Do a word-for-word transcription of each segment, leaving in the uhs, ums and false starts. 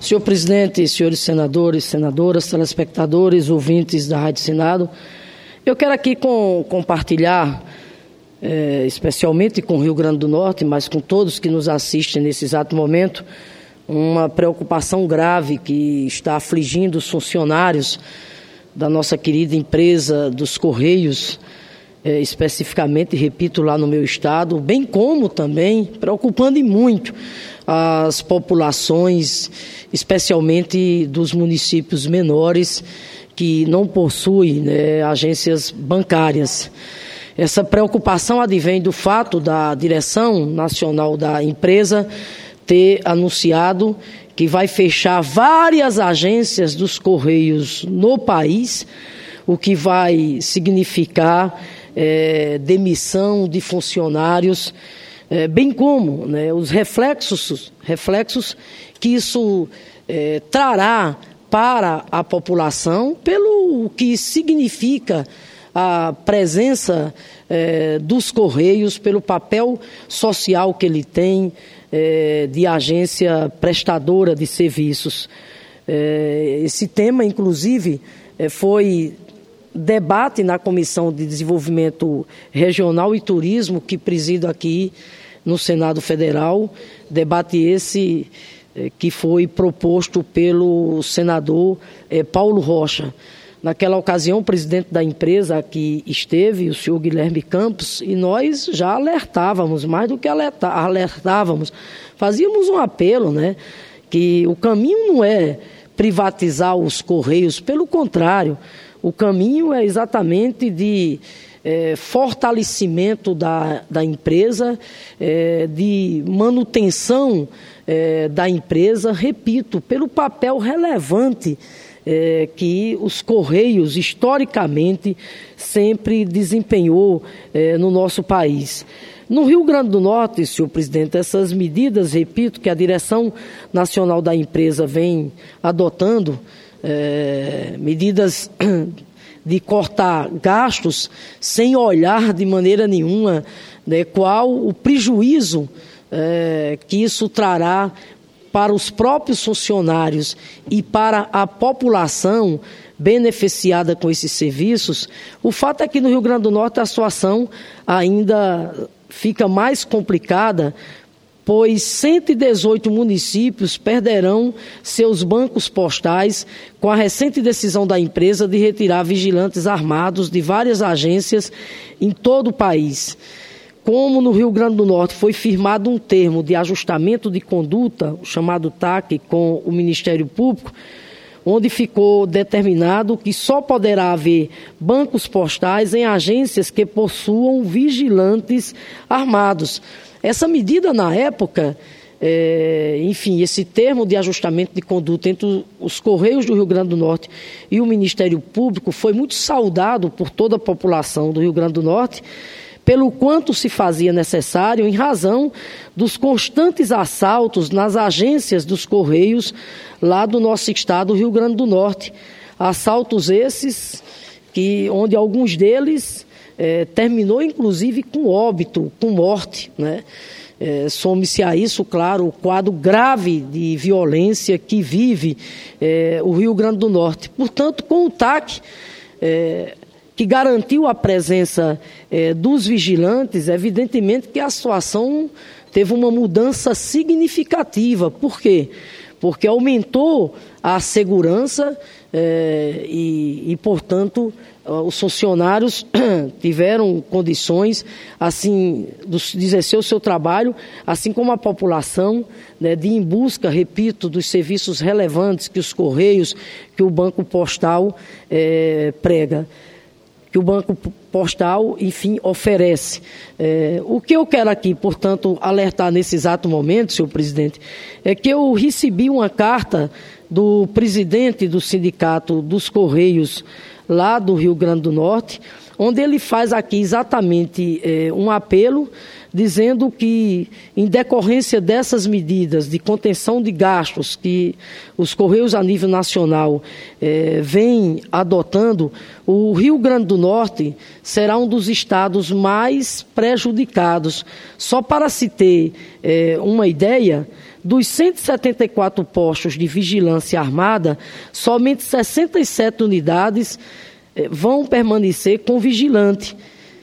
Senhor presidente, senhores senadores, senadoras, telespectadores, ouvintes da Rádio Senado, eu quero aqui com, compartilhar, é, especialmente com o Rio Grande do Norte, mas com todos que nos assistem nesse exato momento, uma preocupação grave que está afligindo os funcionários da nossa querida empresa dos Correios, é, especificamente, repito, lá no meu estado, bem como também preocupando e muito as populações, especialmente dos municípios menores que não possuem, né, agências bancárias. Essa preocupação advém do fato da direção nacional da empresa ter anunciado que vai fechar várias agências dos Correios no país, o que vai significar é, demissão de funcionários, é, bem como, né, os reflexos, reflexos que isso é, trará para a população, pelo que significa a presença é, dos Correios, pelo papel social que ele tem, é, de agência prestadora de serviços. É, esse tema, inclusive, é, foi debate na Comissão de Desenvolvimento Regional e Turismo, que presido aqui no Senado Federal, debate esse é, que foi proposto pelo senador é, Paulo Rocha. Naquela ocasião, o presidente da empresa aqui esteve, o senhor Guilherme Campos, e nós já alertávamos, mais do que alerta, alertávamos, fazíamos um apelo, né, que o caminho não é privatizar os Correios, pelo contrário, o caminho é exatamente de é, fortalecimento da, da empresa, é, de manutenção é, da empresa, repito, pelo papel relevante É, que os Correios, historicamente, sempre desempenhou é, no nosso país. No Rio Grande do Norte, senhor presidente, essas medidas, repito, que a direção nacional da empresa vem adotando, é, medidas de cortar gastos sem olhar de maneira nenhuma, né, qual o prejuízo é, que isso trará para os próprios funcionários e para a população beneficiada com esses serviços. O fato é que no Rio Grande do Norte a situação ainda fica mais complicada, pois cento e dezoito municípios perderão seus bancos postais com a recente decisão da empresa de retirar vigilantes armados de várias agências em todo o país. Como no Rio Grande do Norte foi firmado um termo de ajustamento de conduta, o chamado T A C, com o Ministério Público, onde ficou determinado que só poderá haver bancos postais em agências que possuam vigilantes armados. Essa medida, na época, é, enfim, esse termo de ajustamento de conduta entre os Correios do Rio Grande do Norte e o Ministério Público foi muito saudado por toda a população do Rio Grande do Norte, pelo quanto se fazia necessário em razão dos constantes assaltos nas agências dos Correios lá do nosso estado, Rio Grande do Norte. Assaltos esses que, onde alguns deles eh, terminou inclusive com óbito, com morte, né? É, some-se a isso, claro, o quadro grave de violência que vive é, o Rio Grande do Norte. Portanto, com o T A C, é, que garantiu a presença é, dos vigilantes, evidentemente que a situação teve uma mudança significativa. Por quê? Porque aumentou a segurança é, e, e, portanto, os funcionários tiveram condições assim, de exercer o seu trabalho, assim como a população, né, de ir em busca, repito, dos serviços relevantes que os Correios, que o Banco Postal é, prega. Que o Banco Postal, enfim, oferece. É, o que eu quero aqui, portanto, alertar nesse exato momento, senhor presidente, é que eu recebi uma carta do presidente do Sindicato dos Correios lá do Rio Grande do Norte, onde ele faz aqui exatamente é, um apelo dizendo que, em decorrência dessas medidas de contenção de gastos que os Correios a nível nacional eh, vêm adotando, o Rio Grande do Norte será um dos estados mais prejudicados. Só para se ter eh, uma ideia, dos cento e setenta e quatro postos de vigilância armada, somente sessenta e sete unidades eh, vão permanecer com vigilante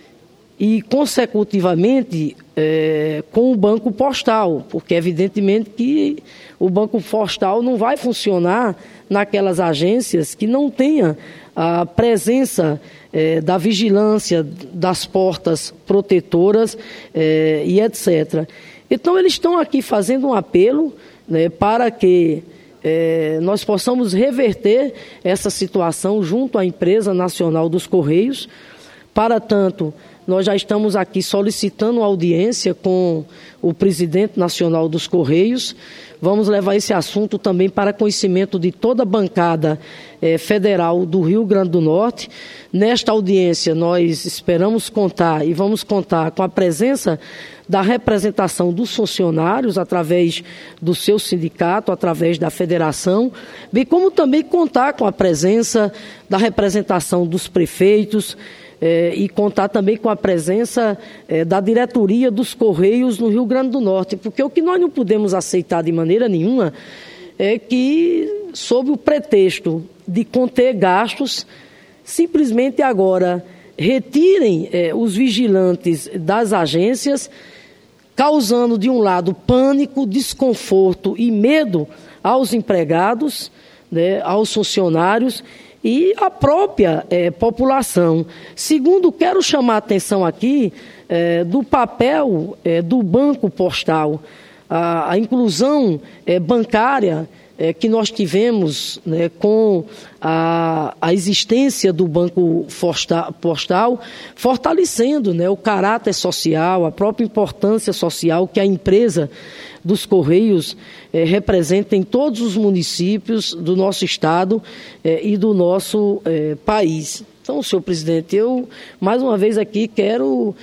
e, consecutivamente, eh, com o banco postal, porque, evidentemente, que o banco postal não vai funcionar naquelas agências que não tenha a presença eh, da vigilância, das portas protetoras eh, e etcétera. Então, eles estão aqui fazendo um apelo, né, para que eh, nós possamos reverter essa situação junto à Empresa Nacional dos Correios. Para tanto, nós já estamos aqui solicitando audiência com o presidente nacional dos Correios. Vamos levar esse assunto também para conhecimento de toda a bancada eh, federal do Rio Grande do Norte. Nesta audiência, nós esperamos contar e vamos contar com a presença da representação dos funcionários, através do seu sindicato, através da federação, bem como também contar com a presença da representação dos prefeitos, Eh, e contar também com a presença eh, da diretoria dos Correios no Rio Grande do Norte, porque o que nós não podemos aceitar de maneira nenhuma é que, sob o pretexto de conter gastos, simplesmente agora retirem eh, os vigilantes das agências, causando, de um lado, pânico, desconforto e medo aos empregados, né, aos funcionários e à própria eh, população. Segundo, quero chamar a atenção aqui eh, do papel eh, do Banco Postal, a, a inclusão eh, bancária eh, que nós tivemos, né, com a, a existência do Banco Postal, fortalecendo, né, o caráter social, a própria importância social que a empresa dos Correios eh, representa em todos os municípios do nosso estado eh, e do nosso eh, país. Então, senhor presidente, eu mais uma vez aqui quero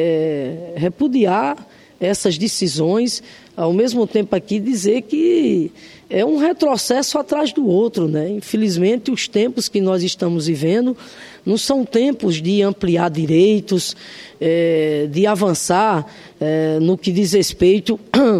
eh, repudiar essas decisões, ao mesmo tempo aqui dizer que é um retrocesso atrás do outro, né? Infelizmente, os tempos que nós estamos vivendo não são tempos de ampliar direitos, eh, de avançar eh, no que diz respeito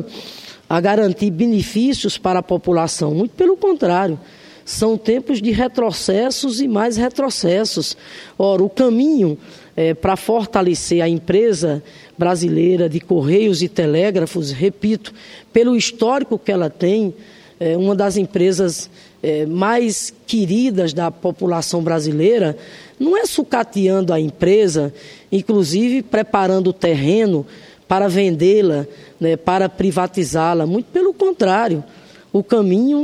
a garantir benefícios para a população. Muito pelo contrário, são tempos de retrocessos e mais retrocessos. Ora, o caminho eh, para fortalecer a empresa brasileira de Correios e Telégrafos, repito, pelo histórico que ela tem, é uma das empresas é, mais queridas da população brasileira, não é sucateando a empresa, inclusive preparando o terreno para vendê-la, né, para privatizá-la. Muito pelo contrário, o caminho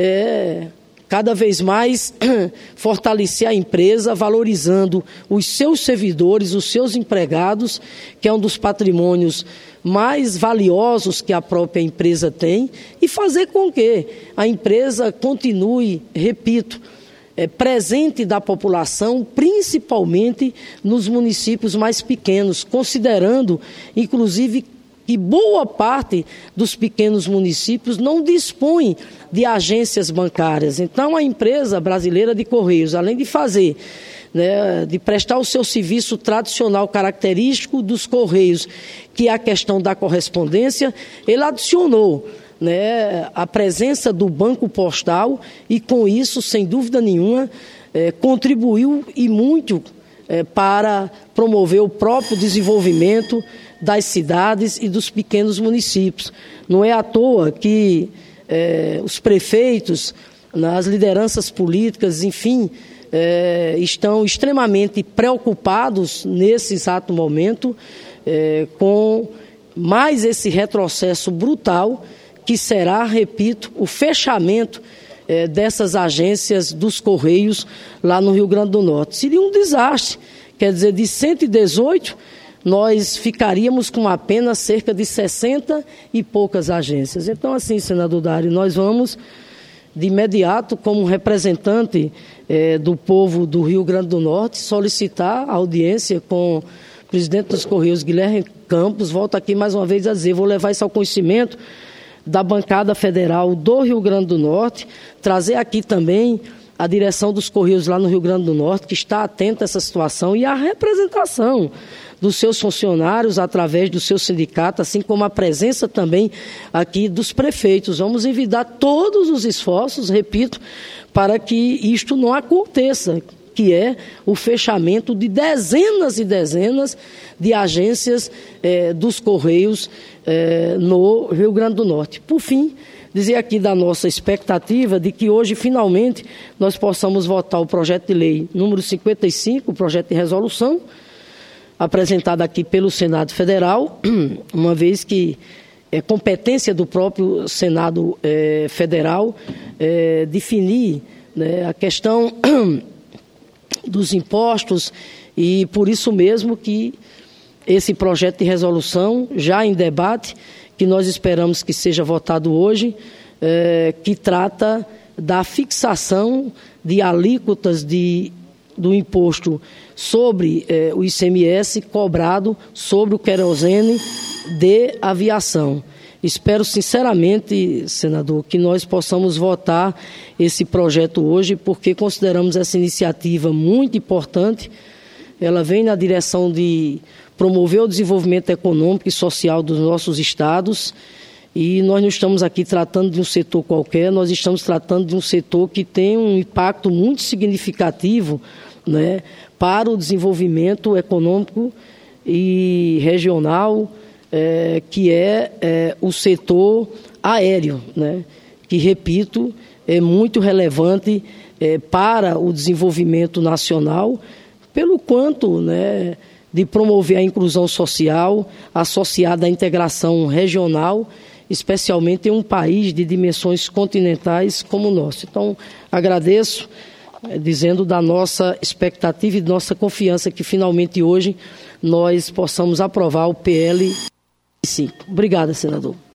é cada vez mais fortalecer a empresa, valorizando os seus servidores, os seus empregados, que é um dos patrimônios mais valiosos que a própria empresa tem, e fazer com que a empresa continue, repito, é, presente da população, principalmente nos municípios mais pequenos, considerando, inclusive, que boa parte dos pequenos municípios não dispõe de agências bancárias. Então, a empresa brasileira de Correios, além de fazer, né, de prestar o seu serviço tradicional característico dos Correios, que é a questão da correspondência, ele adicionou, né, a presença do Banco Postal e, com isso, sem dúvida nenhuma, eh, contribuiu e muito eh, para promover o próprio desenvolvimento das cidades e dos pequenos municípios. Não é à toa que eh, os prefeitos, as lideranças políticas, enfim, eh, estão extremamente preocupados nesse exato momento eh, com mais esse retrocesso brutal que será, repito, o fechamento eh, dessas agências dos Correios lá no Rio Grande do Norte. Seria um desastre, quer dizer, de cento e dezoito, nós ficaríamos com apenas cerca de sessenta e poucas agências. Então, assim, senador Dário, nós vamos, de imediato, como representante eh, do povo do Rio Grande do Norte, solicitar a audiência com o presidente dos Correios, Guilherme Campos. Volto aqui mais uma vez a dizer, vou levar isso ao conhecimento da bancada federal do Rio Grande do Norte, trazer aqui também a direção dos Correios lá no Rio Grande do Norte, que está atenta a essa situação, e a representação dos seus funcionários através do seu sindicato, assim como a presença também aqui dos prefeitos. Vamos envidar todos os esforços, repito, para que isto não aconteça, que é o fechamento de dezenas e dezenas de agências eh, dos Correios eh, no Rio Grande do Norte. Por fim, dizer aqui da nossa expectativa de que hoje, finalmente, nós possamos votar o projeto de lei número cinquenta e cinco, o projeto de resolução, apresentado aqui pelo Senado Federal, uma vez que é competência do próprio Senado eh, Federal eh, definir, né, a questão dos impostos, e por isso mesmo que esse projeto de resolução, já em debate, que nós esperamos que seja votado hoje, eh, que trata da fixação de alíquotas de, do imposto sobre eh, o I C M S cobrado sobre o querosene de aviação. Espero sinceramente, senador, que nós possamos votar esse projeto hoje, porque consideramos essa iniciativa muito importante. Ela vem na direção de promover o desenvolvimento econômico e social dos nossos estados, e nós não estamos aqui tratando de um setor qualquer, nós estamos tratando de um setor que tem um impacto muito significativo, né, para o desenvolvimento econômico e regional, É, que é, é o setor aéreo, né, que, repito, é muito relevante é, para o desenvolvimento nacional, pelo quanto, né, de promover a inclusão social associada à integração regional, especialmente em um país de dimensões continentais como o nosso. Então, agradeço, é, dizendo da nossa expectativa e de nossa confiança que finalmente hoje nós possamos aprovar o P L cinco. Obrigada, senador.